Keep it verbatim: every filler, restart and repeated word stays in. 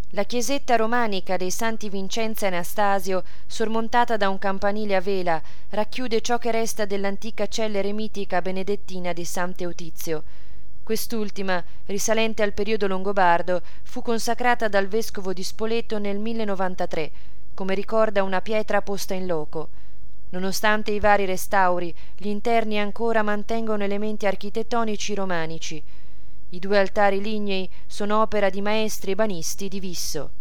La chiesetta romanica dei Santi Vincenzo e Anastasio, sormontata da un campanile a vela, racchiude ciò che resta dell'antica cella eremitica benedettina di Sant'Eutizio. Quest'ultima, risalente al periodo longobardo, fu consacrata dal vescovo di Spoleto nel millenovantatre, come ricorda una pietra posta in loco. Nonostante i vari restauri, gli interni ancora mantengono elementi architettonici romanici. I due altari lignei sono opera di maestri e banisti di Visso.